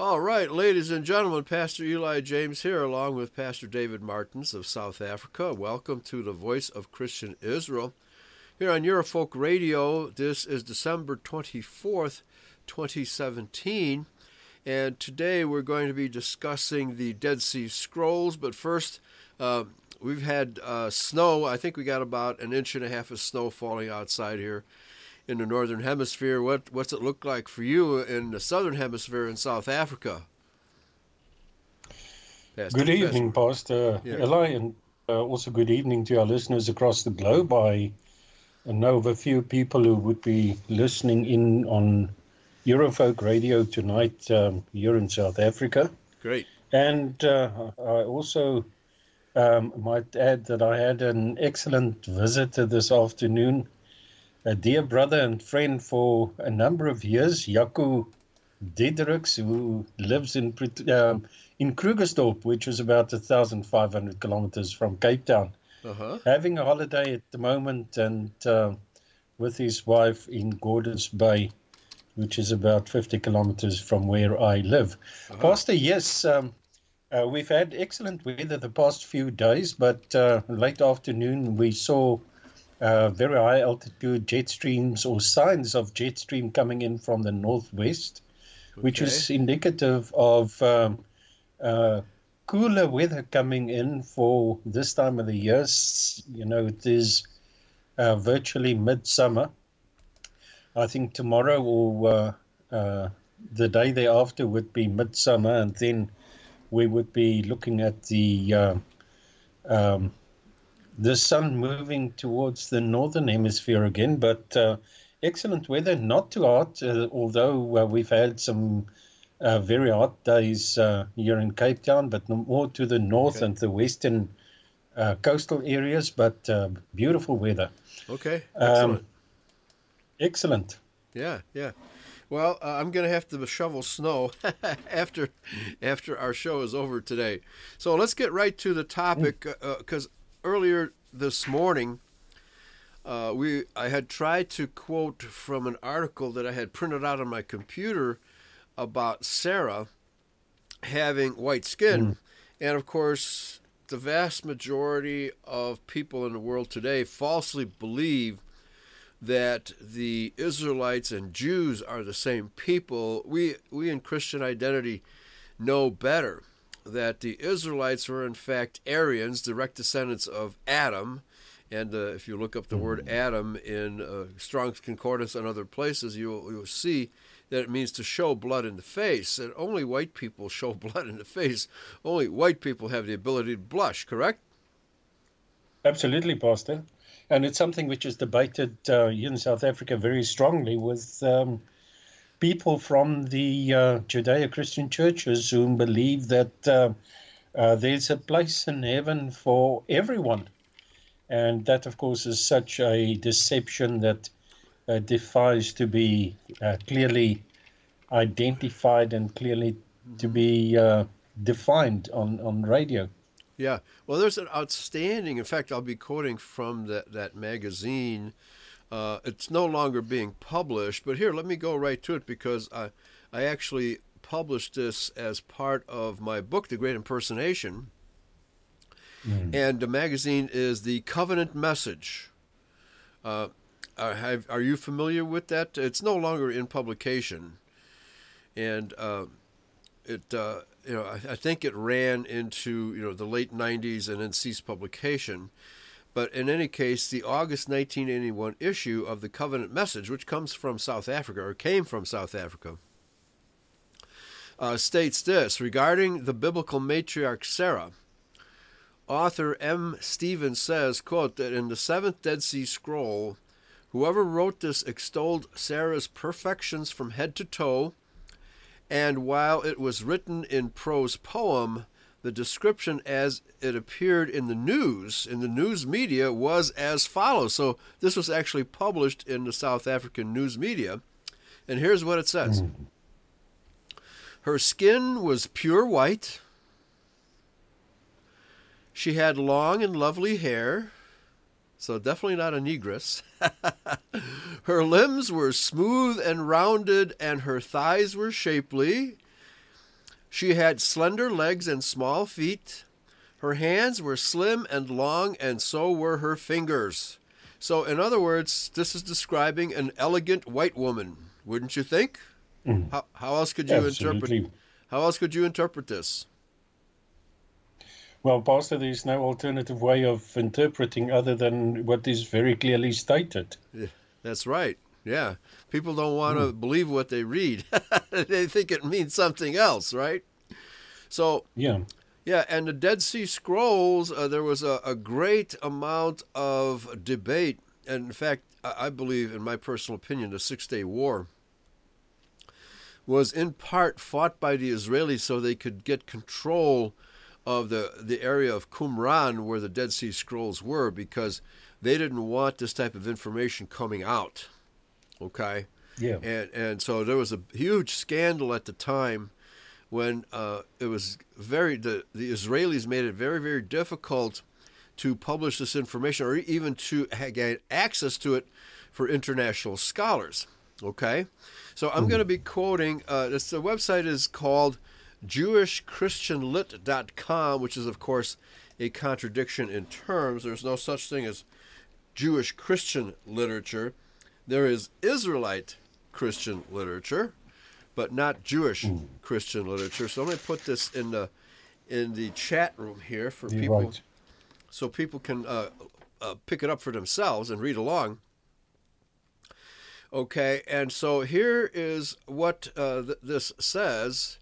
All right, ladies and gentlemen, Pastor Eli James here, along with Pastor David Martins of South Africa. Welcome to the Voice of Christian Israel. Here on Eurofolk Radio, this is December 24th, 2017, and today we're going to be discussing the Dead Sea Scrolls. But first, we've had snow. I think we got about 1.5 inches of snow falling outside here in the Northern Hemisphere. What's it look like for you in the Southern Hemisphere in South Africa? Good evening, Pastor Eli, and also good evening to our listeners across the globe. I know of a few people who would be listening in on Eurofolk Radio tonight here in South Africa. Great. And I also might add that I had an excellent visitor this afternoon, a dear brother and friend for a number of years, Jaco Diedericks, who lives in Krugersdorp, which is about 1,500 kilometers from Cape Town. Having a holiday at the moment, and with his wife in Gordons Bay, which is about 50 kilometers from where I live. Pastor, yes, we've had excellent weather the past few days, but late afternoon we saw very high altitude jet streams, or signs of jet stream coming in from the northwest, which is indicative of cooler weather coming in for this time of the year. You know, it is virtually midsummer. I think tomorrow or the day thereafter would be midsummer, and then we would be looking at the sun moving towards the northern hemisphere again. But excellent weather, not too hot, although we've had some very hot days here in Cape Town, but more to the north and the western coastal areas, but beautiful weather. Okay, excellent. Excellent. Yeah. Well, I'm going to have to shovel snow after our show is over today. So let's get right to the topic, because earlier this morning, I had tried to quote from an article that I had printed out on my computer about Sarah having white skin. And of course, the vast majority of people in the world today falsely believe that the Israelites and Jews are the same people. We in Christian identity know better that the Israelites were in fact Aryans, direct descendants of Adam. And if you look up the word Adam in Strong's Concordance and other places, you'll see that it means to show blood in the face. And only white people show blood in the face. Only white people have the ability to blush, correct? Absolutely, Pastor. And it's something which is debated here in South Africa very strongly with people from the Judeo-Christian churches who believe that there's a place in heaven for everyone. And that, of course, is such a deception that defies to be clearly identified and clearly to be defined on radio. Yeah, well, there's an outstanding, in fact, I'll be quoting from that magazine. It's no longer being published, but here, let me go right to it, because I actually published this as part of my book, The Great Impersonation. And the magazine is The Covenant Message. Are you familiar with that? It's no longer in publication. And I think it ran into the late 90s and then ceased publication. But in any case, the August 1981 issue of the Covenant Message, which comes from South Africa, or came from South Africa, states this: regarding the biblical matriarch Sarah, author M. Stevens says, quote, that in the seventh Dead Sea Scroll, whoever wrote this extolled Sarah's perfections from head to toe, and while it was written in prose poem, the description as it appeared in the news media, was as follows. So this was actually published in the South African news media. And here's what it says. Her skin was pure white. She had long and lovely hair, so definitely not a negress. Her limbs were smooth and rounded, and her thighs were shapely. She had slender legs and small feet. Her hands were slim and long, and so were her fingers. So, in other words, this is describing an elegant white woman, wouldn't you think? How else could you Absolutely. How else could you interpret this? Well, Pastor, there's no alternative way of interpreting other than what is very clearly stated. Yeah, that's right. Yeah. People don't want to believe what they read. They think it means something else, right? So, Yeah. yeah, and the Dead Sea Scrolls, there was a great amount of debate. And in fact, I believe, in my personal opinion, the Six-Day War was in part fought by the Israelis so they could get control of the area of Qumran where the Dead Sea Scrolls were, because they didn't want this type of information coming out. Okay? Yeah. And so there was a huge scandal at the time when it was the Israelis made it very, very difficult to publish this information or even to get access to it for international scholars. Okay? So I'm going to be quoting, the website is called JewishChristianLit.com, which is, of course, a contradiction in terms. There's no such thing as Jewish Christian literature. There is Israelite Christian literature, but not Jewish Christian literature. So I'm going to put this in the chat room here for people, right, so people can pick it up for themselves and read along. Okay, and so here is what this says.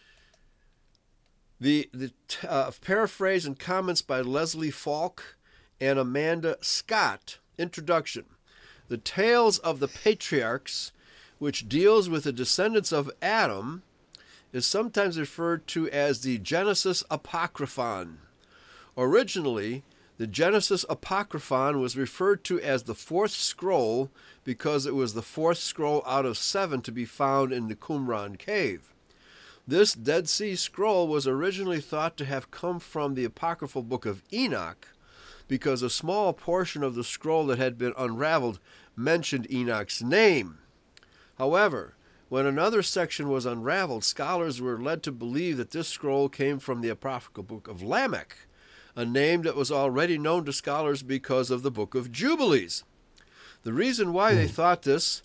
The paraphrase and comments by Leslie Falk and Amanda Scott. Introduction. The Tales of the Patriarchs, which deals with the descendants of Adam, is sometimes referred to as the Genesis Apocryphon. Originally, the Genesis Apocryphon was referred to as the fourth scroll because it was the fourth scroll out of 7 to be found in the Qumran cave. This Dead Sea Scroll was originally thought to have come from the apocryphal book of Enoch, because a small portion of the scroll that had been unraveled mentioned Enoch's name. However, when another section was unraveled, scholars were led to believe that this scroll came from the apocryphal book of Lamech, a name that was already known to scholars because of the book of Jubilees. The reason why they thought this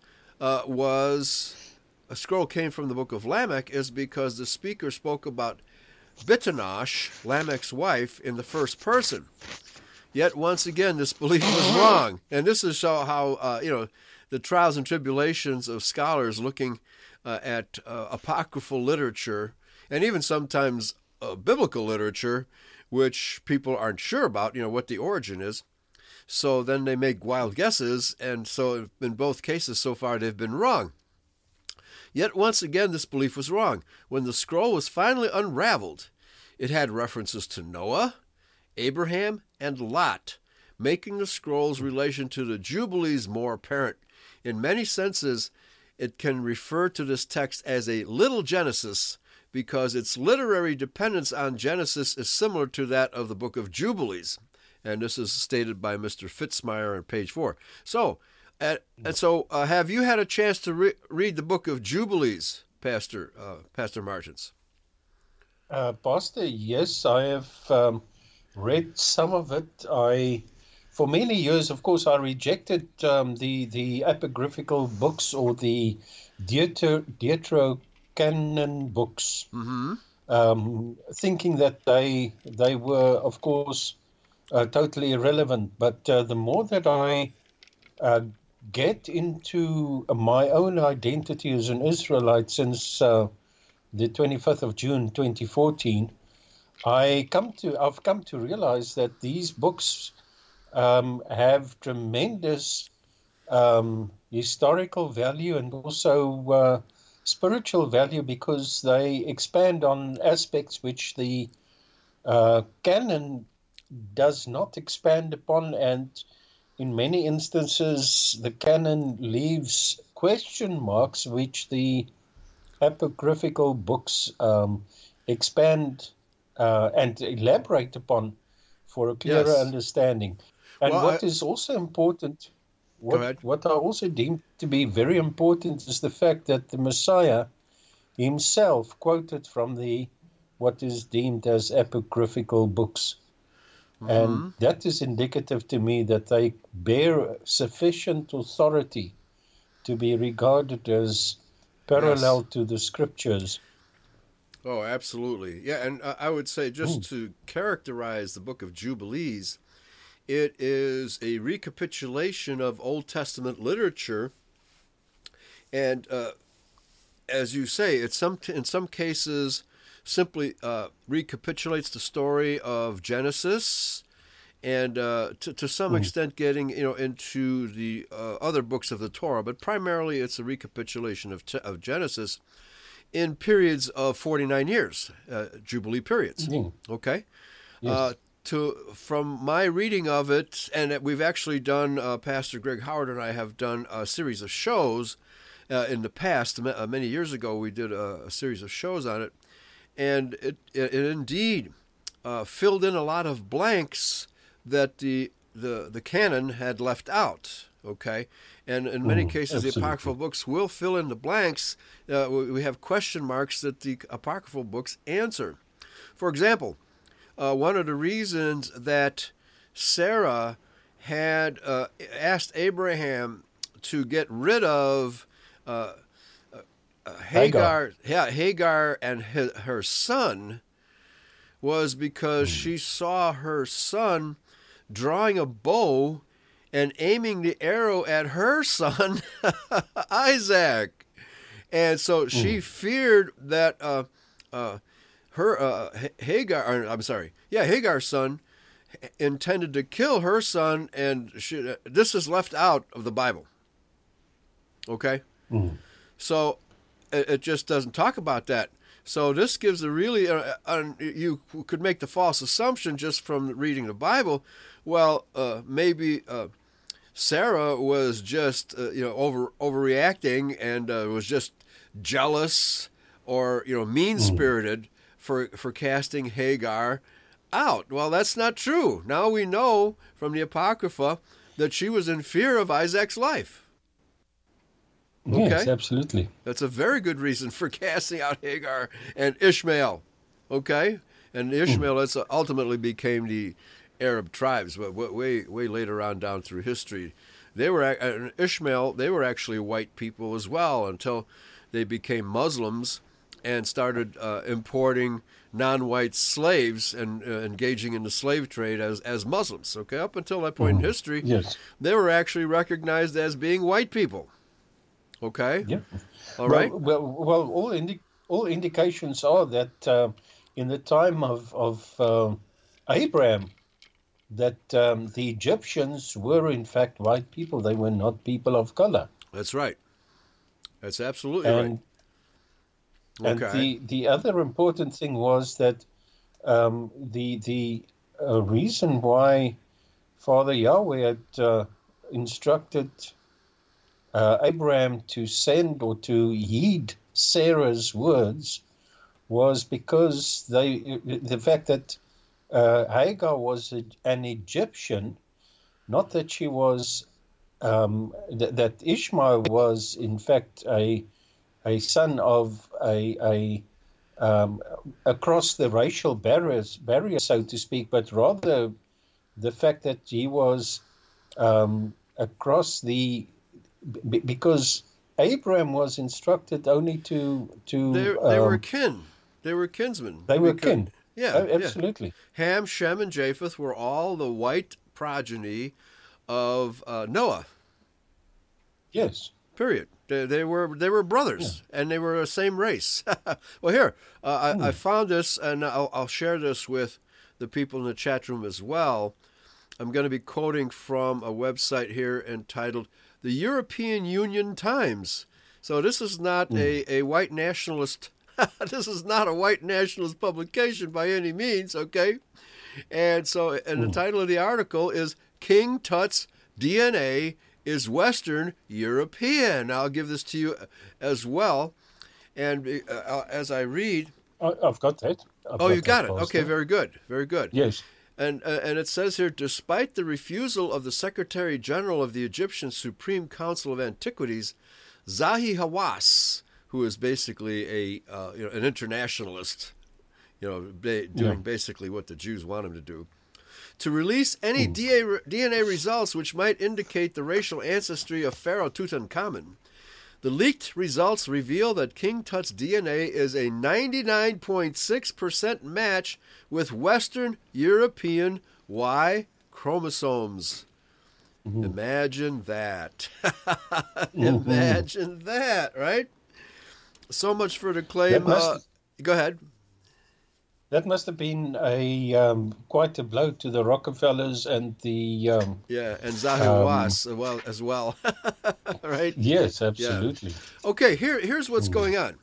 was a scroll came from the book of Lamech is because the speaker spoke about Bitanosh, Lamech's wife, in the first person. Yet once again, this belief was wrong. And this is how the trials and tribulations of scholars looking at apocryphal literature, and even sometimes biblical literature, which people aren't sure about, what the origin is. So then they make wild guesses, and so in both cases so far they've been wrong. Yet once again, this belief was wrong. When the scroll was finally unraveled, it had references to Noah, Abraham, and Lot, making the scroll's relation to the Jubilees more apparent. In many senses, it can refer to this text as a little Genesis because its literary dependence on Genesis is similar to that of the book of Jubilees. And this is stated by Mr. Fitzmyer on page 4. So, have you had a chance to read the book of Jubilees, Pastor Martins? Pastor, yes, I have read some of it. For many years, of course, I rejected the apocryphal books or the Deuterocanon books, thinking that they were, of course, totally irrelevant. But the more that I get into my own identity as an Israelite since the 25th of June 2014, I've come to realize that these books have tremendous historical value and also spiritual value because they expand on aspects which the canon does not expand upon, and in many instances the canon leaves question marks which the apocryphal books expand and elaborate upon for a clearer understanding. And what is also important, what I also deem to be very important, is the fact that the Messiah himself quoted from the what is deemed as apocryphal books. And that is indicative to me that they bear sufficient authority to be regarded as parallel to the scriptures. Oh, absolutely. Yeah, and I would say, just to characterize the book of Jubilees, it is a recapitulation of Old Testament literature. And as you say, it's in some cases simply recapitulates the story of Genesis, and to some extent getting into the other books of the Torah, but primarily it's a recapitulation of Genesis in periods of 49 years, Jubilee periods. Okay, Yes. From my reading of it, and we've actually done, Pastor Greg Howard and I have done a series of shows in the past. Many years ago, we did a series of shows on it. And it indeed filled in a lot of blanks that the canon had left out. Okay, and in many cases, absolutely. the apocryphal books will fill in the blanks. We have question marks that the apocryphal books answer. For example, one of the reasons that Sarah had asked Abraham to get rid of Hagar and her son was because she saw her son drawing a bow and aiming the arrow at her son, Isaac. And so she feared that Hagar's son intended to kill her son, and this is left out of the Bible. Okay? So it just doesn't talk about that. So this gives a really, you could make the false assumption just from reading the Bible, well, maybe Sarah was just, overreacting and was just jealous or, mean-spirited for casting Hagar out. Well, that's not true. Now we know from the Apocrypha that she was in fear of Isaac's life. Okay? Yes, absolutely. That's a very good reason for casting out Hagar and Ishmael. Okay? And Ishmael ultimately became the Arab tribes, but way later on down through history. Ishmael, they were actually white people as well until they became Muslims and started importing non-white slaves and engaging in the slave trade as Muslims. Okay? Up until that point in history, yes, they were actually recognized as being white people. Okay. Yeah. All right. Well, all indications are that in the time of Abraham, that the Egyptians were in fact white people. They were not people of color. That's right. That's absolutely right. And the other important thing was that the reason why Father Yahweh had instructed Abraham to send or to heed Sarah's words was because the fact that Hagar was an Egyptian, not that she was, that Ishmael was in fact a son of across the racial barrier, so to speak, but rather the fact that he was across the, because Abraham was instructed only to they were kin. They were kinsmen. They were kin. Yeah, absolutely. Yeah. Ham, Shem, and Japheth were all the white progeny of Noah. Yes. Period. They were brothers, and they were the same race. Well, here I found this, and I'll share this with the people in the chat room as well. I'm going to be quoting from a website here entitled the European Union Times. So this is not a white nationalist. This is not a white nationalist publication by any means, okay? And so, and the title of the article is King Tut's DNA is Western European. I'll give this to you as well. And as I read... I've got that. You got it. Okay, very good. Very good. Yes. And it says here, despite the refusal of the Secretary General of the Egyptian Supreme Council of Antiquities, Zahi Hawass, who is basically an internationalist, doing basically what the Jews want him to do, to release any DNA results which might indicate the racial ancestry of Pharaoh Tutankhamun. The leaked results reveal that King Tut's DNA is a 99.6% match with Western European Y chromosomes. Imagine that. Imagine that, right? So much for the claim. Go ahead. That must have been a quite a blow to the Rockefellers and the and Zahi Hawass as well, right? Yes, absolutely. Yeah. Okay, here's what's going on.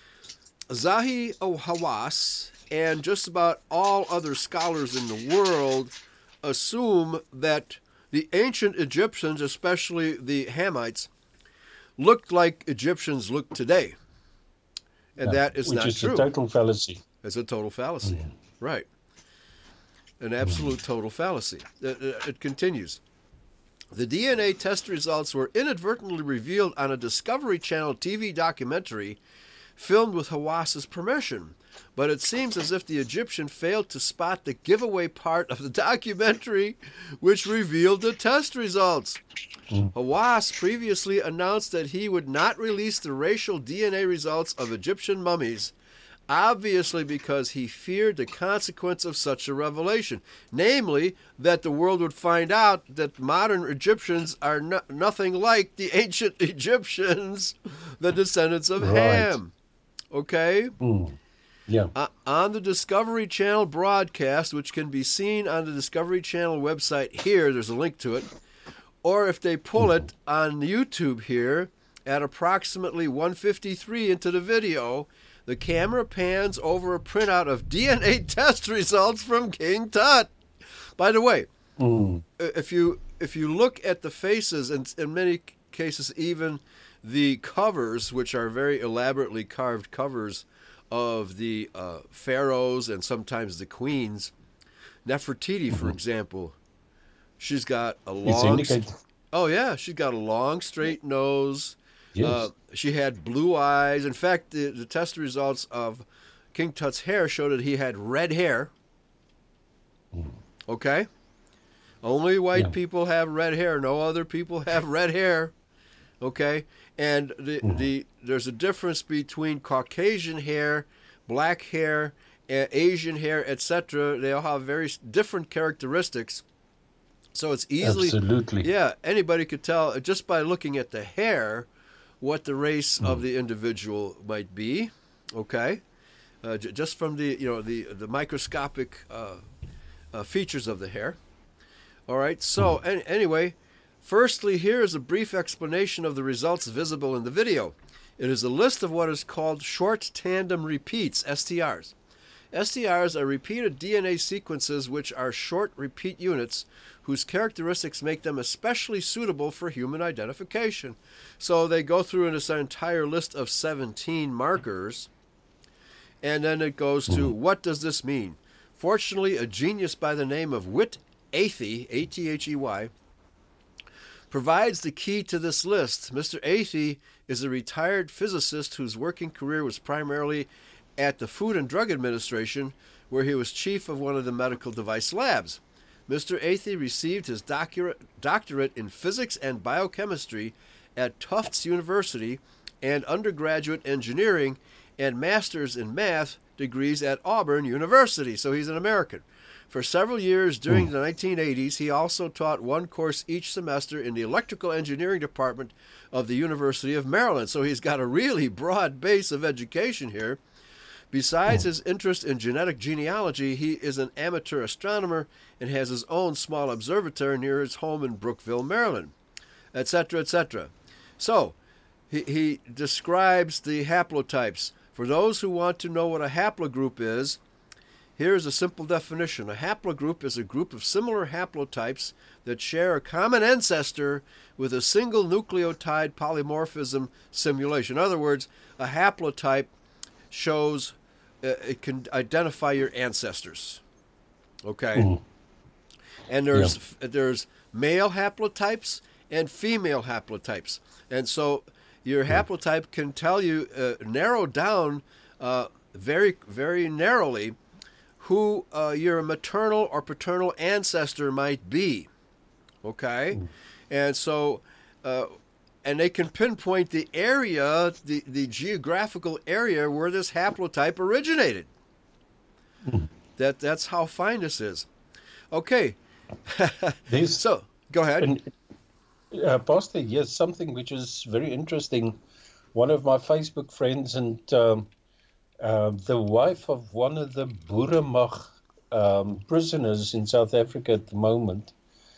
Zahi Hawass and just about all other scholars in the world assume that the ancient Egyptians, especially the Hamites, looked like Egyptians look today, and that is not true. Which is a total fallacy. It's a total fallacy, right? An absolute total fallacy. It continues. The DNA test results were inadvertently revealed on a Discovery Channel TV documentary filmed with Hawass's permission, but it seems as if the Egyptian failed to spot the giveaway part of the documentary, which revealed the test results. Hawass previously announced that he would not release the racial DNA results of Egyptian mummies, obviously because he feared the consequence of such a revelation, namely that the world would find out that modern Egyptians are nothing like the ancient Egyptians, the descendants of Ham. Okay? Yeah. On the Discovery Channel broadcast, which can be seen on the Discovery Channel website here, there's a link to it, or if they pull it on YouTube here at approximately 1:53 into the video, the camera pans over a printout of DNA test results from King Tut. By the way, if you look at the faces, and in many cases even the covers, which are very elaborately carved covers of the pharaohs and sometimes the queens, Nefertiti, for example, she's got a long... she's got a long, straight nose. Yes. She had blue eyes. In fact, the test results of King Tut's hair showed that he had red hair. Okay? Only white people have red hair. No other people have red hair. Okay? And there's a difference between Caucasian hair, black hair, Asian hair, etc. They all have very different characteristics. So it's easily... Absolutely. Yeah, anybody could tell just by looking at the hair what the race of the individual might be, okay? Just from the microscopic features of the hair. All right, so anyway, firstly, here is a brief explanation of the results visible in the video. It is a list of what is called short tandem repeats, STRs. STRs are repeated DNA sequences which are short repeat units whose characteristics make them especially suitable for human identification. So they go through this entire list of 17 markers, and then it goes to, what does this mean? Fortunately, a genius by the name of Whit Athey, A-T-H-E-Y, provides the key to this list. Mr. Athey is a retired physicist whose working career was primarily at the Food and Drug Administration, where he was chief of one of the medical device labs. Mr. Athey received his doctorate in physics and biochemistry at Tufts University and undergraduate engineering and master's in math degrees at Auburn University. So he's an American. For several years during the 1980s, he also taught one course each semester in the electrical engineering department of the University of Maryland. So he's got a really broad base of education here. Besides his interest in genetic genealogy, he is an amateur astronomer and has his own small observatory near his home in Brookville, Maryland, etc., etc. So, he describes the haplotypes. For those who want to know what a haplogroup is, here's a simple definition. A haplogroup is a group of similar haplotypes that share a common ancestor with a single nucleotide polymorphism simulation. In other words, a haplotype shows it can identify your ancestors. Okay? And there's male haplotypes and female haplotypes. And so your haplotype can tell you, narrow down very, very narrowly who your maternal or paternal ancestor might be. Okay? And so, and they can pinpoint the area, the geographical area where this haplotype originated. That's how fine this is. Okay. So, go ahead. And, Pastor, yes, something which is very interesting. One of my Facebook friends and the wife of one of the Boerenmag prisoners in South Africa at the moment,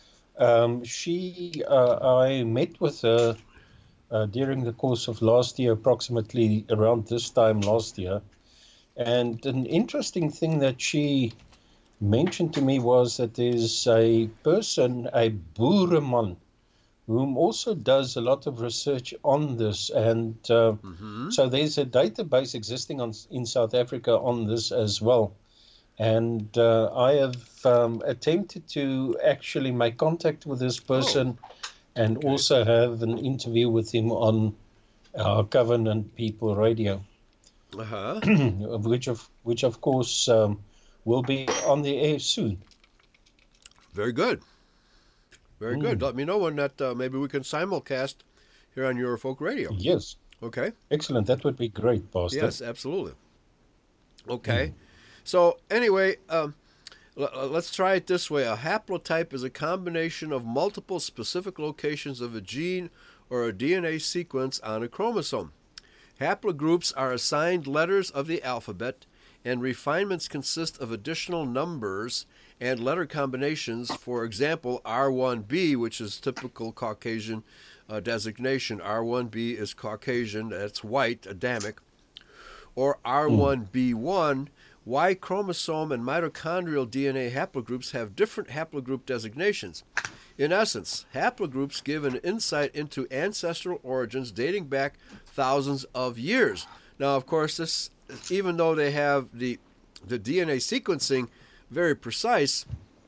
I met with her during the course of last year, approximately around this time last year. And an interesting thing that she mentioned to me was that there's a person, a Boereman, whom also does a lot of research on this. And so there's a database existing in South Africa on this as well. And I have attempted to actually make contact with this person and also have an interview with him on our Covenant People Radio, which of course will be on the air soon. Very good. Very good. Let me know when that maybe we can simulcast here on your folk radio. Yes. Okay. Excellent. That would be great, Pastor. Yes, absolutely. Okay. So anyway, let's try it this way. A haplotype is a combination of multiple specific locations of a gene or a DNA sequence on a chromosome. Haplogroups are assigned letters of the alphabet, and refinements consist of additional numbers and letter combinations. For example, R1b, which is typical Caucasian designation. R1b is Caucasian, that's white, Adamic. Or R1b1, Y chromosome and mitochondrial DNA haplogroups have different haplogroup designations. In essence, haplogroups give an insight into ancestral origins dating back thousands of years. Now, of course, this, even though they have the DNA sequencing very precise,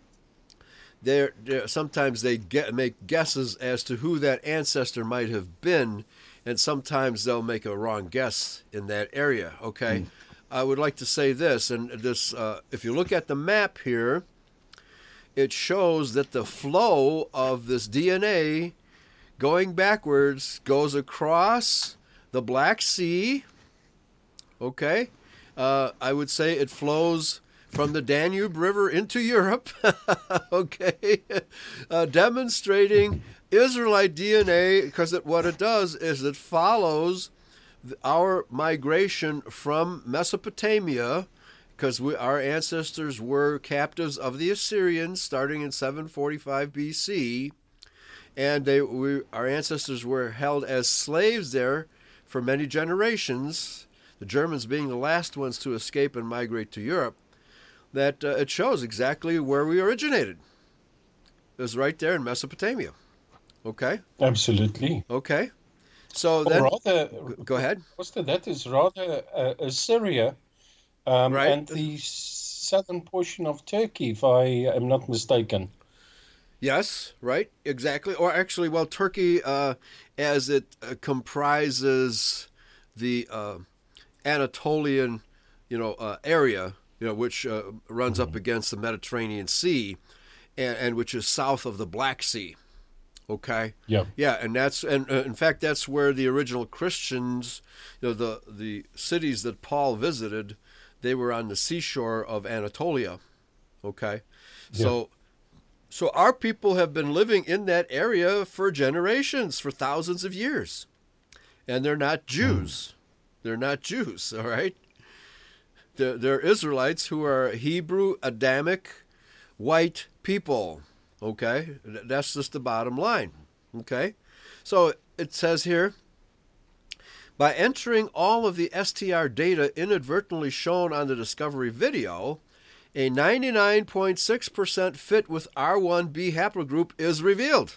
sometimes they make guesses as to who that ancestor might have been, and sometimes they'll make a wrong guess in that area. Okay, I would like to say this, and this, if you look at the map here, it shows that the flow of this DNA going backwards goes across the Black Sea. Okay, I would say it flows from the Danube River into Europe, okay, demonstrating Israelite DNA, because what it does is it follows our migration from Mesopotamia, because our ancestors were captives of the Assyrians starting in 745 BC, and our ancestors were held as slaves there for many generations, the Germans being the last ones to escape and migrate to Europe. That it shows exactly where we originated. It was right there in Mesopotamia. Okay? Absolutely. Okay. So then, go ahead. That is rather Assyria, right. And the southern portion of Turkey, if I am not mistaken. Yes, right, exactly. Or actually, well, Turkey, as it comprises the Anatolian, area, which runs up against the Mediterranean Sea, and which is south of the Black Sea. Okay. Yeah. Yeah, and in fact that's where the original Christians, the cities that Paul visited, they were on the seashore of Anatolia. Okay. Yeah. So our people have been living in that area for generations, for thousands of years, and they're not Jews. They're not Jews. All right. They're Israelites who are Hebrew, Adamic, white people. Okay? That's just the bottom line. Okay? So it says here, by entering all of the STR data inadvertently shown on the Discovery video, a 99.6% fit with R1b haplogroup is revealed.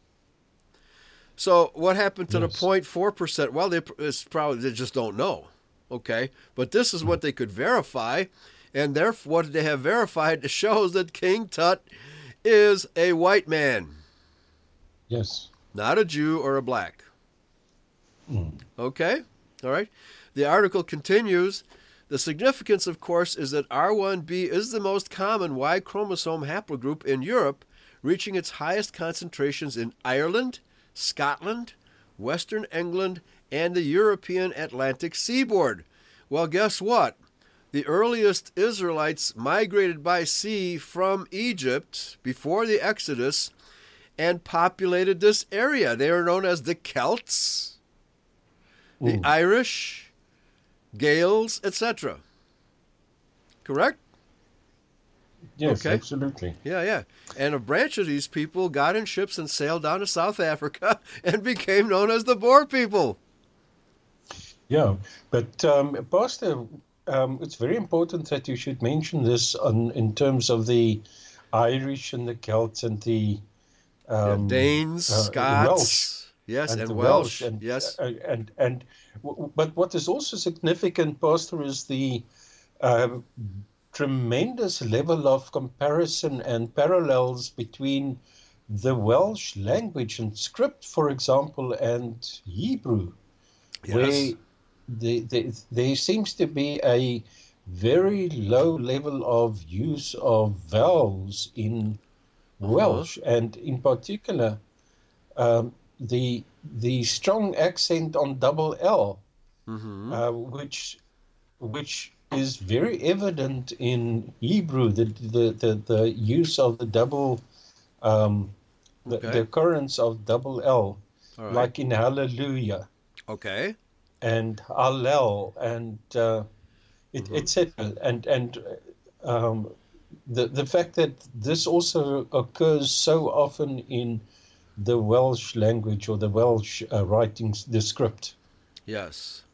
So what happened to the 0.4%? Well, they just don't know. Okay, but this is what they could verify, and therefore what they have verified shows that King Tut is a white man. Yes. Not a Jew or a black. Okay, all right. The article continues The significance, of course, is that R1b is the most common Y chromosome haplogroup in Europe, reaching its highest concentrations in Ireland, Scotland, Western England, and the European Atlantic seaboard. Well, guess what? The earliest Israelites migrated by sea from Egypt before the Exodus and populated this area. They are known as the Celts, the Irish, Gales, etc. Correct? Yes, okay. Absolutely. Yeah. And a branch of these people got in ships and sailed down to South Africa and became known as the Boer people. Yeah, but Pastor, it's very important that you should mention this in terms of the Irish and the Celts and the Danes, Scots, Welsh, yes, and the Welsh, and, yes, but what is also significant, Pastor, is the tremendous level of comparison and parallels between the Welsh language and script, for example, and Hebrew, yes. where there seems to be a very low level of use of vowels in Welsh, and in particular, the strong accent on double L, which is very evident in Hebrew. The use of the double, the occurrence of double L, like in hallelujah. Okay. And Hallel, and etc. And the fact that this also occurs so often in the Welsh language or the Welsh writings, the script. Yes,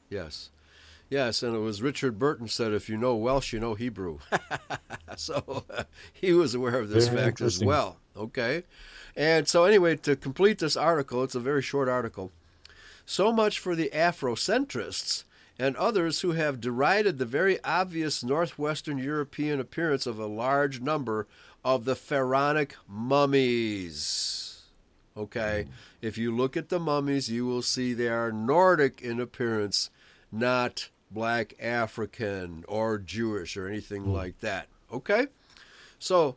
and it was Richard Burton said, if you know Welsh, you know Hebrew. So he was aware of this fact as well. Okay. And so anyway, to complete this article, it's a very short article. So much for the Afrocentrists and others who have derided the very obvious Northwestern European appearance of a large number of the pharaonic mummies. Okay, if you look at the mummies, you will see they are Nordic in appearance, not black African or Jewish or anything like that. Okay, so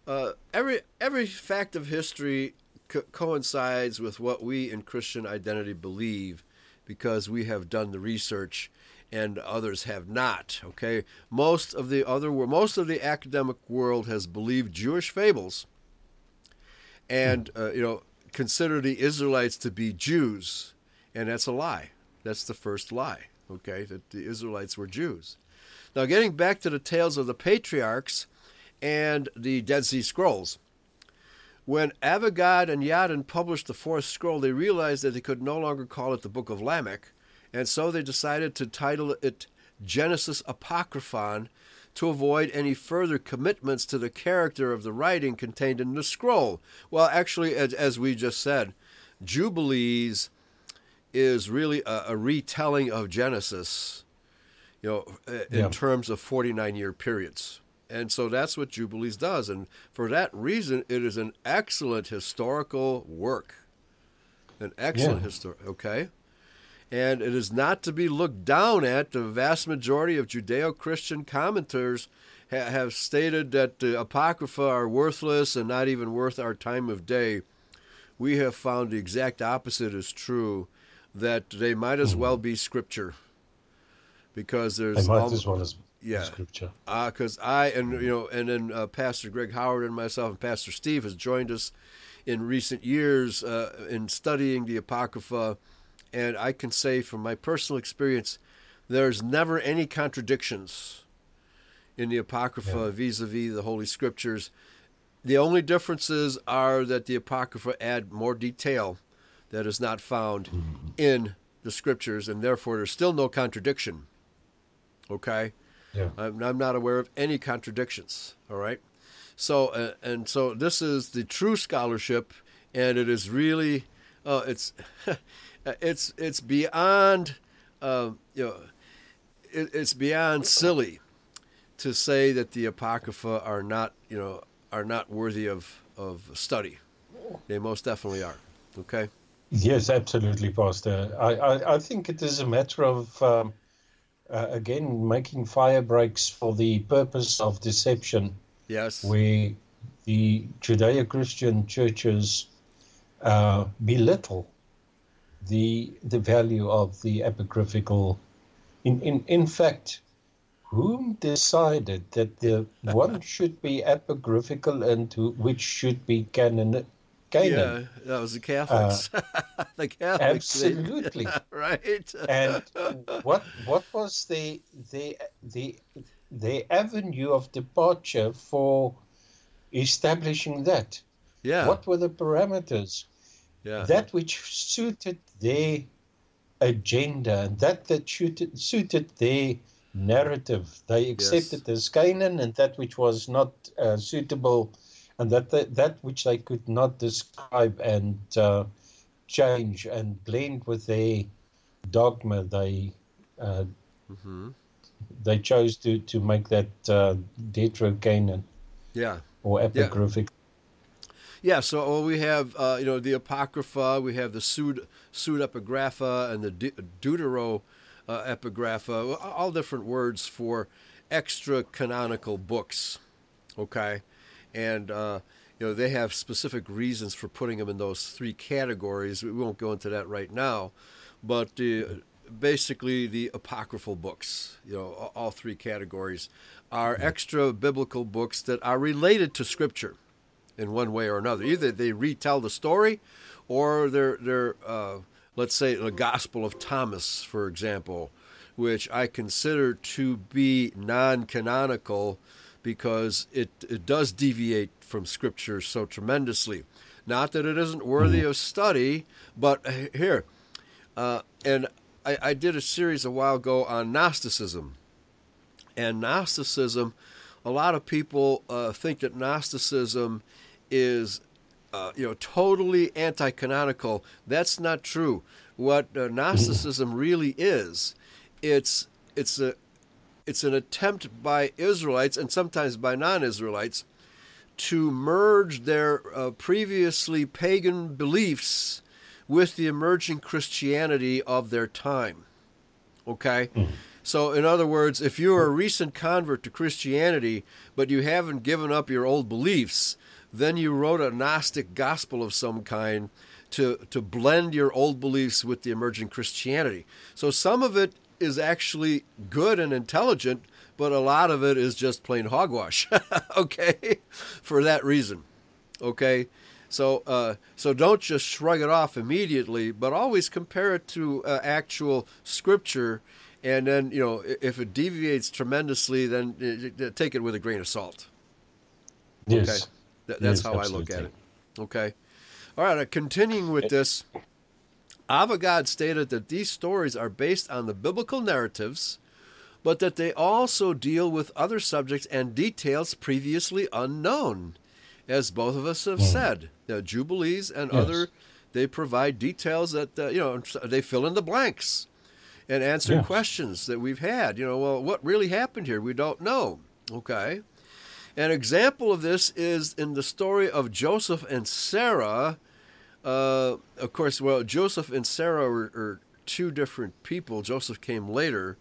every fact of history coincides with what we in Christian identity believe, because we have done the research and others have not. Okay, most of the academic world has believed Jewish fables and consider the Israelites to be Jews, and that's a lie. That's the first lie. Okay, that the Israelites were Jews. Now, getting back to the tales of the patriarchs and the Dead Sea Scrolls. When Avigad and Yadin published the fourth scroll, they realized that they could no longer call it the Book of Lamech, and so they decided to title it Genesis Apocryphon to avoid any further commitments to the character of the writing contained in the scroll. Well, actually, as we just said, Jubilees is really a retelling of Genesis, in terms of 49-year periods. And so that's what Jubilees does. And for that reason, it is an excellent historical work. An excellent okay? And it is not to be looked down at. The vast majority of Judeo-Christian commenters have stated that the Apocrypha are worthless and not even worth our time of day. We have found the exact opposite is true, that they might as well be Scripture. Because there's... They might as well as... Scripture. Because and then Pastor Greg Howard and myself and Pastor Steve has joined us in recent years in studying the Apocrypha, and I can say from my personal experience, there's never any contradictions in the Apocrypha vis-a-vis the Holy Scriptures. The only differences are that the Apocrypha add more detail that is not found in the Scriptures, and therefore there's still no contradiction. Okay? Yeah. I'm not aware of any contradictions. All right, so so this is the true scholarship, and it is really it's beyond it's beyond silly to say that the Apocrypha are not worthy of study. They most definitely are. Okay. Yes, absolutely, Pastor. I think it is a matter of again, making fire breaks for the purpose of deception, Yes. where the Judeo-Christian churches belittle the value of the apocryphal. In fact, whom decided that the one should be apocryphal and which should be canon? Yeah, that was the Catholics. The Catholics. Absolutely. Right. And what was the avenue of departure for establishing that? Yeah. What were the parameters? Yeah. That which suited their agenda, and that suited their narrative. They accepted as canon, and that which was not suitable, and that which they could not describe and change and blend with their dogma, they chose to make that Deuterocanon, or apocryphal. Yeah, so we have the Apocrypha, we have the Pseudepigrapha, and the Deuteroepigrapha, all different words for extra canonical books. Okay, and they have specific reasons for putting them in those three categories. We won't go into that right now, but basically the apocryphal books, all three categories, are extra biblical books that are related to Scripture in one way or another. Either they retell the story, or they're let's say the Gospel of Thomas, for example, which I consider to be non-canonical because it does deviate from Scripture so tremendously. Not that it isn't worthy of study, but here, and I did a series a while ago on Gnosticism. And Gnosticism, a lot of people think that Gnosticism is totally anti-canonical. That's not true. What Gnosticism really is, it's an attempt by Israelites and sometimes by non-Israelites to merge their previously pagan beliefs with the emerging Christianity of their time. Okay? So, in other words, if you're a recent convert to Christianity, but you haven't given up your old beliefs, then you wrote a Gnostic gospel of some kind to blend your old beliefs with the emerging Christianity. So some of it is actually good and intelligent, but a lot of it is just plain hogwash, okay, for that reason, okay? So don't just shrug it off immediately, but always compare it to actual Scripture. And then, if it deviates tremendously, then take it with a grain of salt. Yes. Okay? That's how absolutely. I look at it. Okay. All right, continuing with this, Avogadro stated that these stories are based on the biblical narratives, but that they also deal with other subjects and details previously unknown. As both of us have said, the Jubilees and other, they provide details that, they fill in the blanks and answer questions that we've had. Well, what really happened here? We don't know. Okay. An example of this is in the story of Joseph and Sarah. Of course, Joseph and Sarah are two different people. Joseph came later.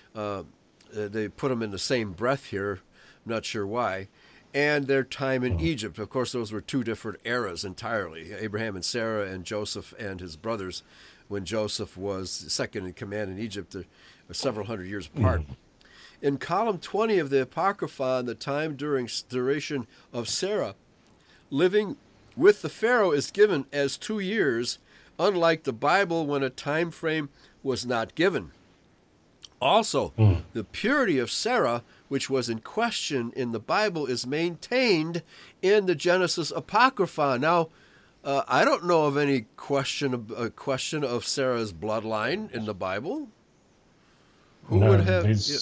They put them in the same breath here. I'm not sure why. And their time in Egypt. Of course, those were two different eras entirely. Abraham and Sarah and Joseph and his brothers, when Joseph was second in command in Egypt, are several hundred years apart. In column 20 of the Apocrypha, the time duration of Sarah living with the Pharaoh is given as 2 years, unlike the Bible when a time frame was not given. Also, the purity of Sarah, which was in question in the Bible, is maintained in the Genesis Apocrypha. Now, I don't know of any question of Sarah's bloodline in the Bible. Who would have?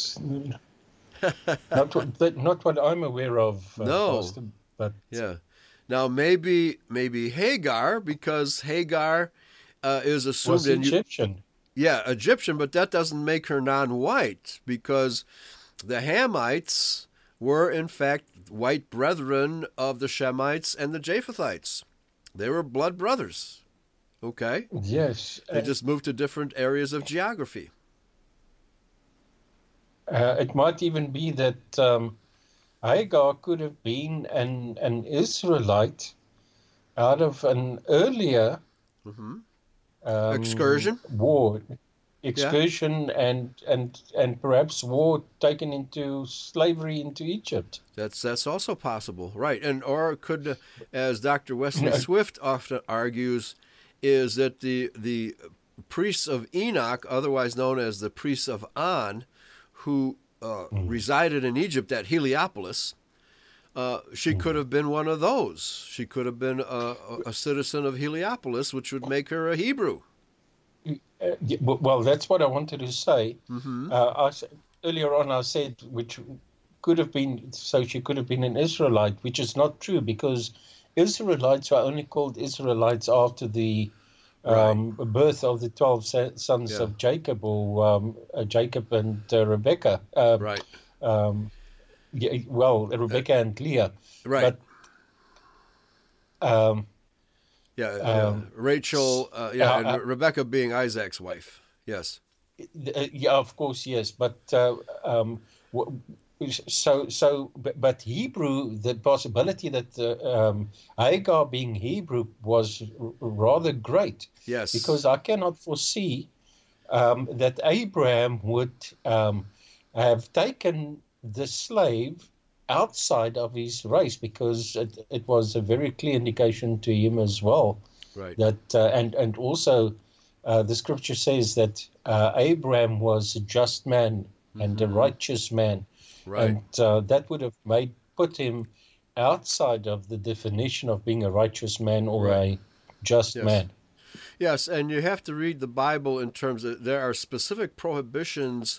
Not what I'm aware of. No, Pastor, but Now maybe Hagar, because Hagar is assumed was Egyptian. Egyptian, but that doesn't make her non-white, because the Hamites were in fact white brethren of the Shemites and the Japhethites. They were blood brothers. Okay? Yes. They just moved to different areas of geography. It might even be that Hagar could have been an Israelite out of an earlier Hmm. Excursion. war, Yeah. excursion, and perhaps war taken into slavery into Egypt. That's also possible, right? And or it could, as Dr. Wesley Swift often argues, is that the priests of Enoch, otherwise known as the priests of On, who resided in Egypt at Heliopolis, she could have been one of those. She could have been a citizen of Heliopolis, which would make her a Hebrew. Well, that's what I wanted to say. Mm-hmm. Earlier on, I said which could have been, so she could have been an Israelite, which is not true because Israelites were only called Israelites after the birth of the 12 sons of Jacob, or Jacob and Rebecca. Right. Rebecca and Leah. Right. But Rachel, and Rebecca being Isaac's wife. Yes. Of course, yes. But but Hebrew, the possibility that Hagar being Hebrew was rather great. Yes. Because I cannot foresee that Abraham would have taken the slave outside of his race, because it was a very clear indication to him as well. Right. That and also the scripture says that Abraham was a just man and a righteous man. Right. And that would have put him outside of the definition of being a righteous man or a just man. Yes, and you have to read the Bible in terms of there are specific prohibitions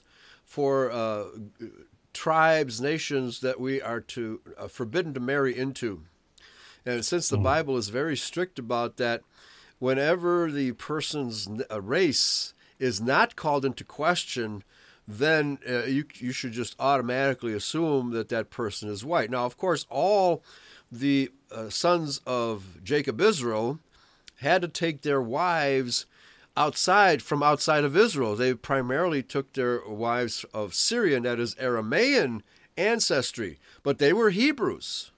for tribes, nations that we are to forbidden to marry into. And since the Bible is very strict about that, whenever the person's race is not called into question, then you should just automatically assume that that person is white. Now, of course, all the sons of Jacob Israel had to take their wives outside of Israel. They primarily took their wives of Syrian, that is Aramaean ancestry, but they were Hebrews.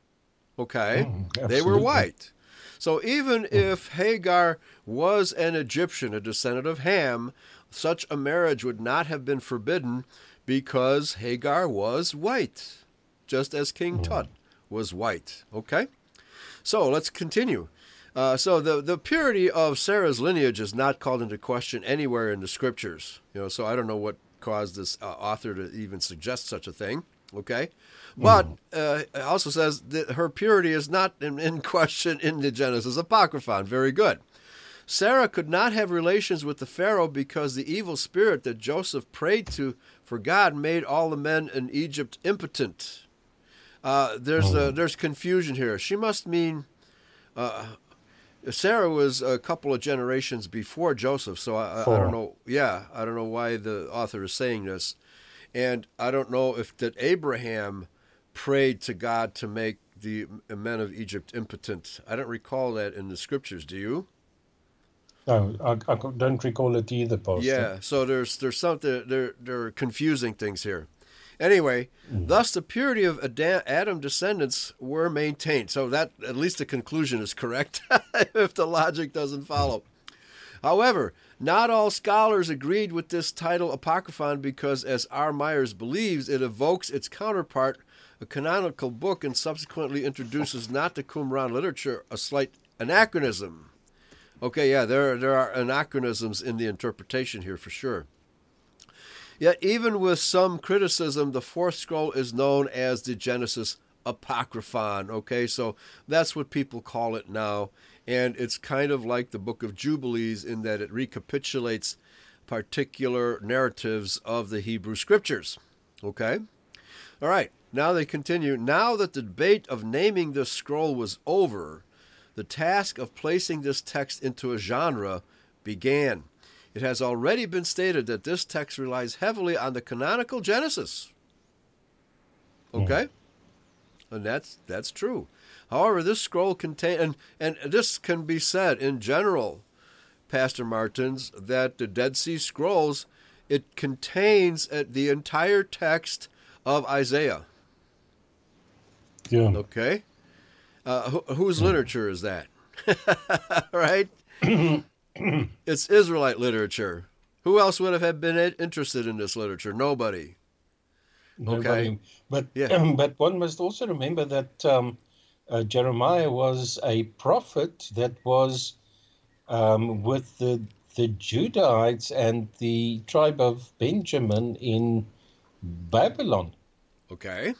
Okay? They were white. So even if Hagar was an Egyptian, a descendant of Ham, such a marriage would not have been forbidden because Hagar was white, just as King Tut was white. Okay? So let's continue. So the purity of Sarah's lineage is not called into question anywhere in the scriptures. So I don't know what caused this author to even suggest such a thing. Okay? But it also says that her purity is not in question in the Genesis Apocryphon. Very good. Sarah could not have relations with the Pharaoh because the evil spirit that Joseph prayed to for God made all the men in Egypt impotent. There's confusion here. She must mean Sarah was a couple of generations before Joseph, so I don't know. Yeah, I don't know why the author is saying this, and I don't know if that Abraham prayed to God to make the men of Egypt impotent. I don't recall that in the scriptures. Do you? No, I don't recall it either, Pastor. Yeah, so there's something, they're confusing things here. Anyway, thus the purity of Adam descendants were maintained. So that, at least the conclusion is correct, if the logic doesn't follow. However, not all scholars agreed with this title Apocryphon because, as R. Myers believes, it evokes its counterpart, a canonical book, and subsequently introduces not to Qumran literature a slight anachronism. Okay, yeah, there are anachronisms in the interpretation here for sure. Yet even with some criticism, the fourth scroll is known as the Genesis Apocryphon. Okay, so that's what people call it now. And it's kind of like the Book of Jubilees in that it recapitulates particular narratives of the Hebrew Scriptures. Okay? All right, now they continue. Now that the debate of naming this scroll was over, the task of placing this text into a genre began. It has already been stated that this text relies heavily on the canonical Genesis. Okay? And that's true. However, this scroll contains, and this can be said in general, Pastor Martins, that the Dead Sea Scrolls it contains the entire text of Isaiah. Yeah. Okay? Whose literature is that? Right? It's Israelite literature. Who else would have been interested in this literature? Nobody. Nobody. Okay? But Yeah. but one must also remember that Jeremiah was a prophet that was with the Judahites and the tribe of Benjamin in Babylon. Okay.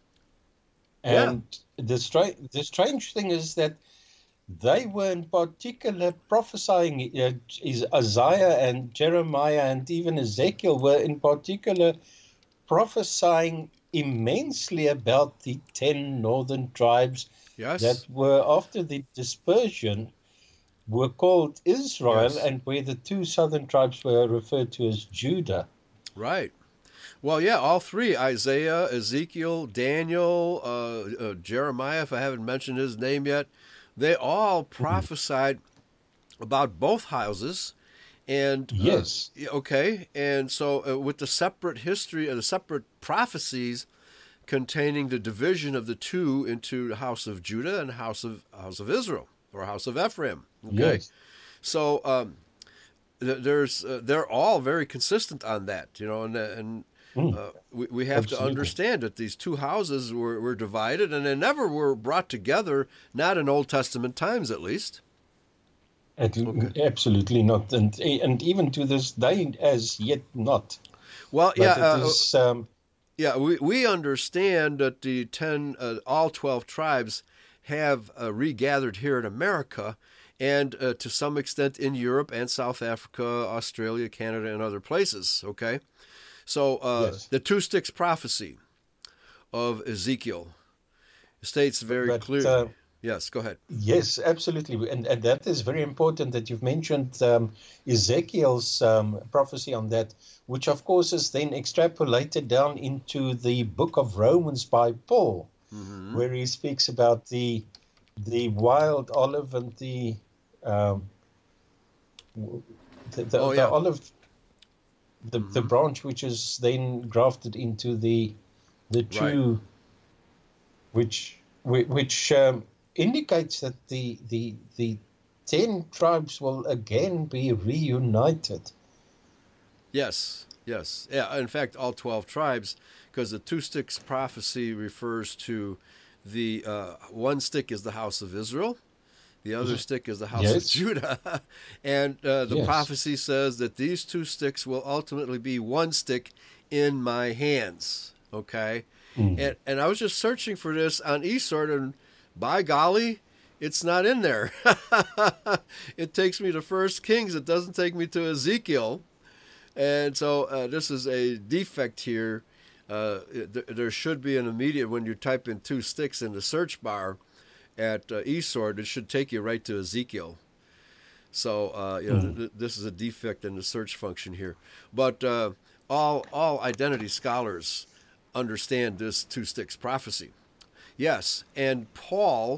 Yeah. And the strange thing is that they were in particular prophesying, Isaiah and Jeremiah and even Ezekiel were in particular prophesying immensely about the 10 northern tribes that Yes. were, after the dispersion, were called Israel, Yes. and where the 2 southern tribes were referred to as Judah. Right. Well, yeah, all three, Isaiah, Ezekiel, Daniel, Jeremiah, if I haven't mentioned his name yet, they all prophesied about both houses. And, Yes. okay, and so with the separate history and the separate prophecies containing the division of the two into the house of Judah and house of Israel, or house of Ephraim. Okay. Yes. So they're all very consistent on that, and we have to Absolutely. understand that these two houses were divided, and they never were brought together, not in Old Testament times at least. Okay. Absolutely not. And even to this day, as yet not. Well, But it yeah, is, yeah, we understand that the all 12 tribes have regathered here in America, and to some extent in Europe and South Africa, Australia, Canada, and other places. Okay, so yes. the two sticks prophecy of Ezekiel states very But clearly. Yes, go ahead. yes, absolutely. And that is very important that you've mentioned Ezekiel's prophecy on that, which of course is then extrapolated down into the book of Romans by Paul, where he speaks about the wild olive and the Oh the yeah, olive, the branch which is then grafted into the right. true, which indicates that the 10 tribes will again be reunited. Yes, yes. Yeah, in fact, all 12 tribes, because the two sticks prophecy refers to the one stick is the house of Israel, the other stick is the house of Yes. Judah, and the Yes. prophecy says that these two sticks will ultimately be one stick in my hands. Okay, and I was just searching for this on eSword, and by golly, it's not in there. It takes me to 1 Kings. It doesn't take me to Ezekiel. And so this is a defect here. There should be an immediate, when you type in two sticks in the search bar at eSword, it should take you right to Ezekiel. So this is a defect in the search function here. But all identity scholars understand this two sticks prophecy. Yes, and Paul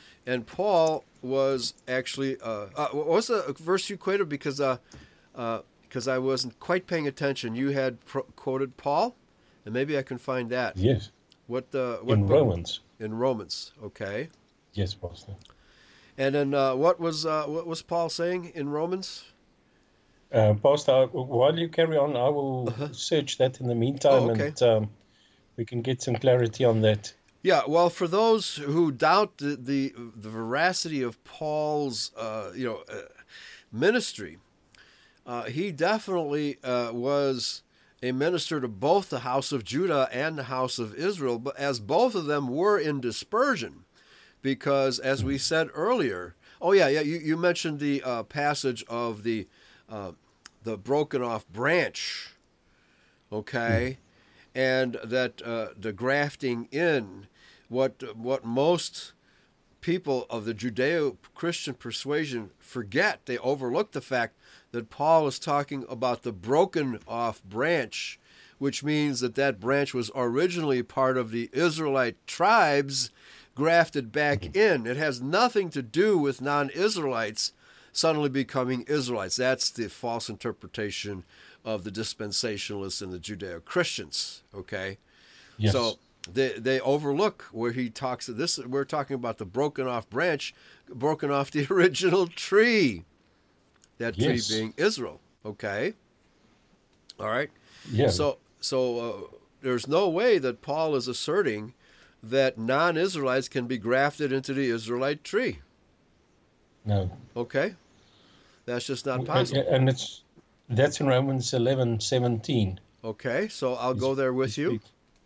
was actually what was the verse you quoted? Because I wasn't quite paying attention. You had quoted Paul, and maybe I can find that. Yes. What In book? Romans. In Romans, okay. Yes, Pastor. And then what was Paul saying in Romans? Pastor, while you carry on, I will search that in the meantime, Oh, okay. and we can get some clarity on that. Yeah, well, for those who doubt the veracity of Paul's ministry, he definitely was a minister to both the house of Judah and the house of Israel, but as both of them were in dispersion, because as we said earlier, you mentioned the passage of the broken off branch, okay, and that the grafting in, what most people of the Judeo-Christian persuasion forget. They overlook the fact that Paul is talking about the broken off branch, which means that branch was originally part of the Israelite tribes grafted back in. It has nothing to do with non-Israelites suddenly becoming Israelites. That's the false interpretation of the dispensationalists and the Judeo-Christians. Okay, Yes. so they overlook where he talks. This we're talking about the broken off branch, broken off the original tree. That tree Yes. being Israel. Okay. All right. Yeah. So there's no way that Paul is asserting that non-Israelites can be grafted into the Israelite tree. No. Okay. That's just not possible. And that's in Romans 11:17. Okay. So I'll go there with you.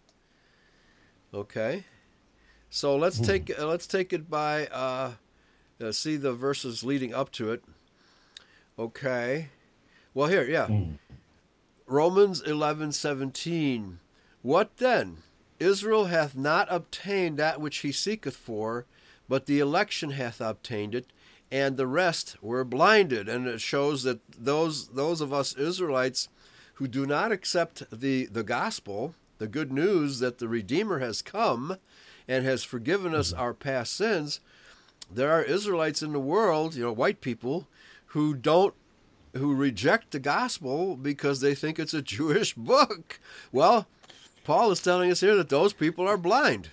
Okay. So let's take it by see the verses leading up to it. Okay. Well, here, yeah. Romans 11:17. What then? Israel hath not obtained that which he seeketh for, but the election hath obtained it, and the rest were blinded. And it shows that those of us Israelites who do not accept the gospel, the good news that the Redeemer has come and has forgiven us our past sins, there are Israelites in the world, white people, who reject the gospel because they think it's a Jewish book. Well, Paul is telling us here that those people are blind.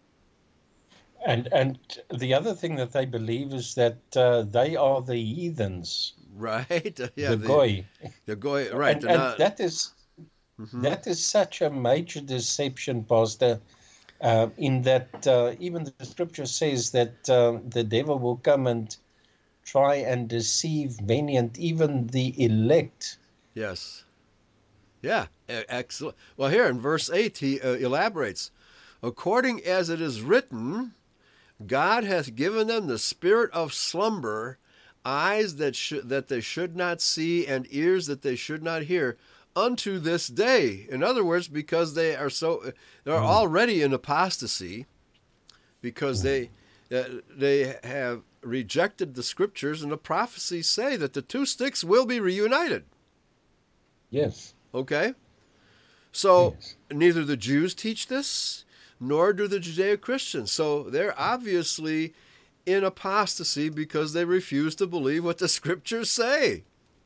And the other thing that they believe is that they are the heathens. Right? Yeah, the goy. The goy, right. And that is such a major deception, Pastor, in that even the scripture says that the devil will come and try and deceive many, and even the elect. Yes. Yeah, excellent. Well, here in verse 8, he elaborates, according as it is written, God hath given them the spirit of slumber, eyes that they should not see, and ears that they should not hear, unto this day. In other words, because they're already in apostasy, because they have rejected the scriptures, and the prophecies say that the two sticks will be reunited. Yes. Okay? So neither the Jews teach this, nor do the Judeo-Christians. So they're obviously in apostasy because they refuse to believe what the scriptures say.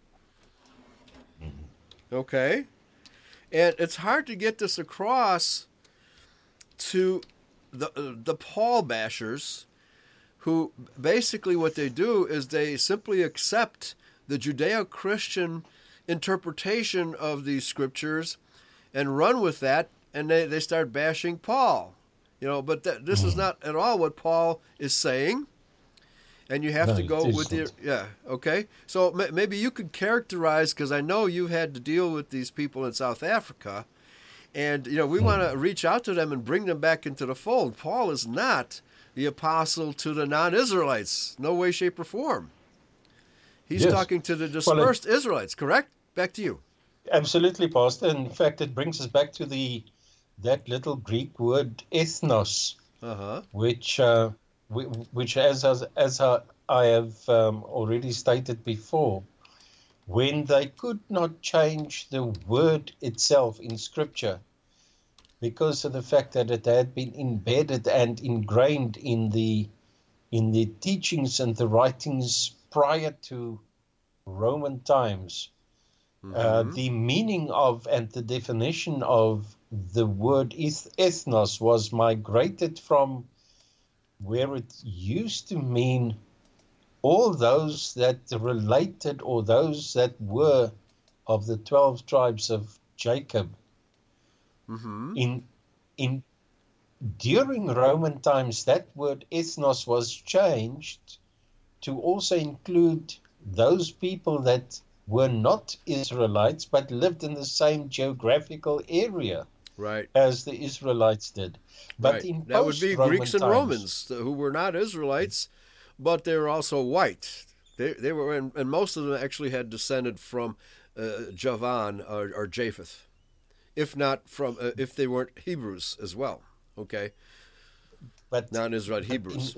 Okay? And it's hard to get this across to the Paul bashers, who basically what they do is they simply accept the Judeo-Christian interpretation of these scriptures and run with that, and they start bashing Paul. But this is not at all what Paul is saying. And you have to go with okay? So maybe you could characterize, because I know you've had to deal with these people in South Africa, and we want to reach out to them and bring them back into the fold. Paul is not the apostle to the non-Israelites, no way, shape, or form. He's talking to the dispersed Israelites, correct? Back to you. Absolutely, Pastor. In fact, it brings us back to that little Greek word ethnos, which as I have already stated before, when they could not change the word itself in Scripture because of the fact that it had been embedded and ingrained in the teachings and the writings prior to Roman times, the meaning of and the definition of the word ethnos was migrated from where it used to mean all those that related or those that were of the 12 tribes of Jacob. During Roman times, that word ethnos was changed to also include those people that were not Israelites but lived in the same geographical area as the Israelites did. But in that would be Greeks and times, Romans who were not Israelites, but they were also white. They were, and most of them actually had descended from Javan or Japheth, if not from if they weren't Hebrews as well. Okay, but non-Israelite Hebrews.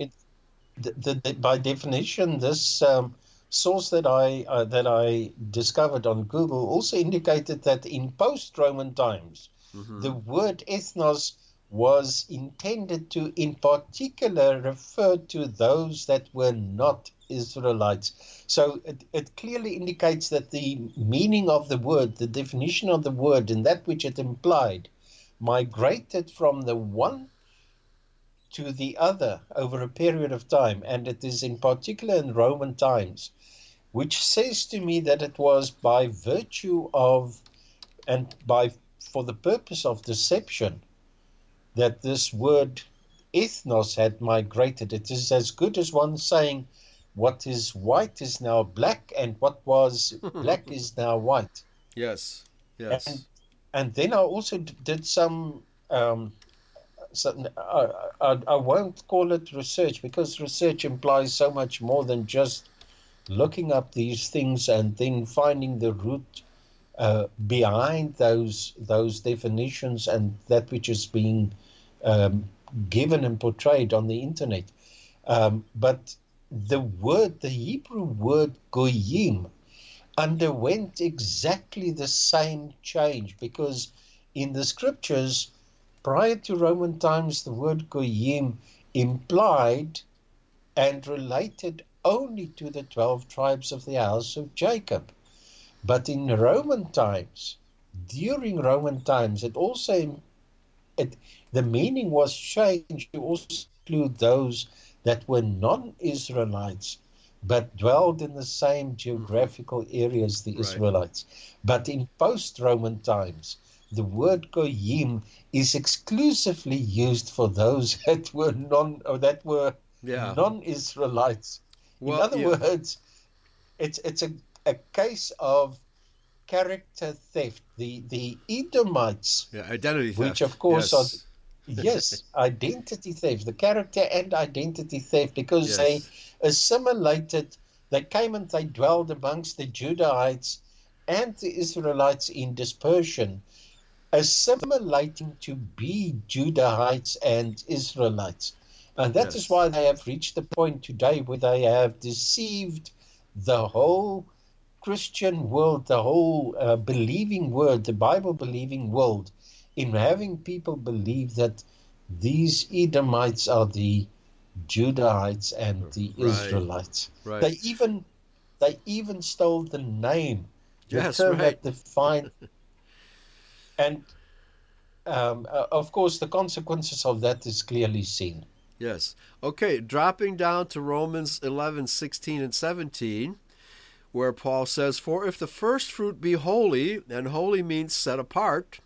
By definition, this source that I discovered on Google also indicated that in post-Roman times, the word ethnos was intended to, in particular, refer to those that were not non-Israelites. So it clearly indicates that the meaning of the word, the definition of the word, and that which it implied, migrated from the one to the other over a period of time. And it is in particular in Roman times, which says to me that it was by virtue of and for the purpose of deception that this word ethnos had migrated. It is as good as one saying what is white is now black and what was black is now white. Yes, yes. And then I also did some I won't call it research, because research implies so much more than just looking up these things and then finding the root behind those definitions and that which is being given and portrayed on the internet. But the Hebrew word goyim underwent exactly the same change, because in the scriptures prior to Roman times, the word goyim implied and related only to the 12 tribes of the house of Jacob. But in Roman times, during Roman times, the meaning was changed to also include those that were non-Israelites, but dwelled in the same geographical area as the Israelites. Right. But in post-Roman times, the word goyim is exclusively used for those that were non-Israelites. Well, in other words, it's a case of character theft. The Edomites, identity theft, which of course are identity theft, the character and identity theft, because they assimilated, they came and they dwelled amongst the Judahites and the Israelites in dispersion, assimilating to be Judahites and Israelites. And that is why they have reached the point today where they have deceived the whole Christian world, the whole believing world, the Bible-believing world, in having people believe that these Edomites are the Judahites and the Israelites. Right. They even stole the name, the term that defined. And of course, the consequences of that is clearly seen. Yes. Okay, dropping down to Romans 11:16 and 17, where Paul says, "For if the first fruit be holy," and holy means set apart,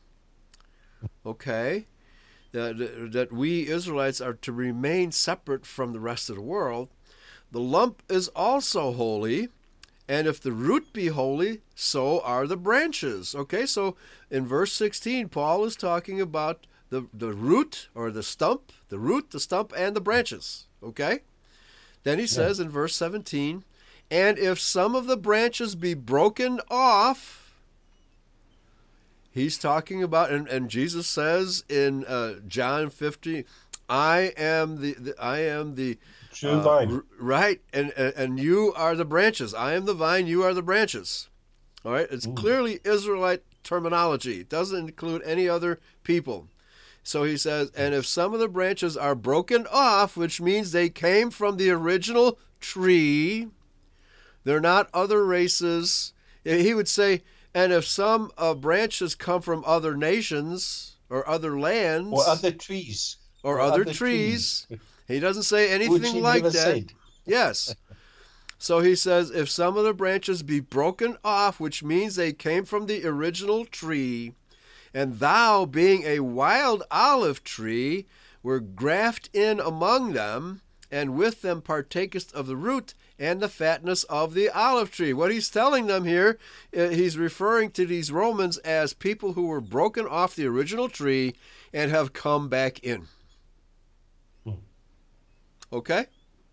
okay, that we Israelites are to remain separate from the rest of the world, "the lump is also holy, and if the root be holy, so are the branches." Okay, so in verse 16, Paul is talking about the root or the stump, the root, the stump, and the branches. Okay? Then he says in verse 17, "And if some of the branches be broken off," he's talking about, and Jesus says in John 50, I am the true vine. Right, and you are the branches. I am the vine, you are the branches. All right, it's clearly Israelite terminology. It doesn't include any other people. So he says, and if some of the branches are broken off, which means they came from the original tree, they're not other races. He would say, and if some branches come from other nations or other lands. Or other trees. Or other trees. He doesn't say anything like that. Said. Yes. So he says, if some of the branches be broken off, which means they came from the original tree, and thou, being a wild olive tree, were grafted in among them, and with them partakest of the root and the fatness of the olive tree. What he's telling them here, he's referring to these Romans as people who were broken off the original tree and have come back in. Okay?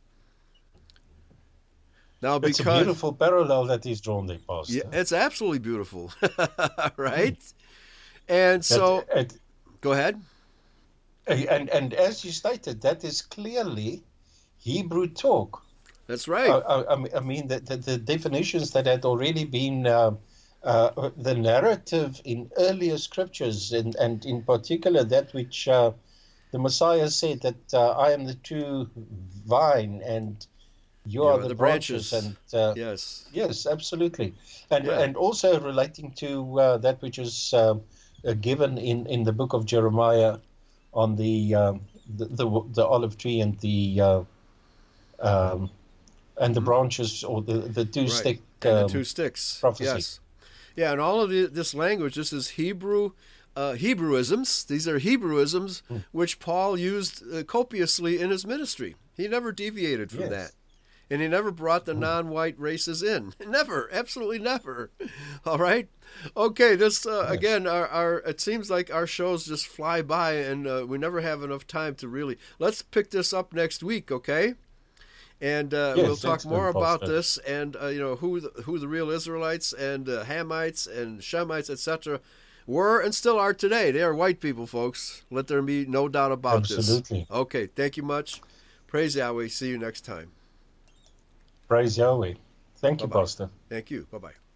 Now, because it's a beautiful parallel that he's drawn there, Pastor. Yeah, it's absolutely beautiful, right? And so, go ahead. And as you stated, that is clearly Hebrew talk. That's right. I mean, the definitions that had already been the narrative in earlier scriptures, and in particular that which the Messiah said that I am the true vine, and You are the branches. And yes. yes, absolutely. And Yeah. and also relating to that which is given in the book of Jeremiah on the olive tree and the branches, or the two Right. stick And the two sticks. prophecy. Yes. Yeah, and all of this language, this is Hebrewisms. These are Hebrewisms which Paul used copiously in his ministry. He never deviated from that. And he never brought the non-white races in. Never. Absolutely never. All right? Okay, this, again, our it seems like our shows just fly by, and we never have enough time to really... Let's pick this up next week, okay? And we'll talk more about this, and who the real Israelites and Hamites and Shemites, etc., were and still are today. They are white people, folks. Let there be no doubt about this. Absolutely. Okay, thank you much. Praise Yahweh. See you next time. Praise Yahweh. Thank you, Bye-bye. Pastor. Thank you. Bye-bye.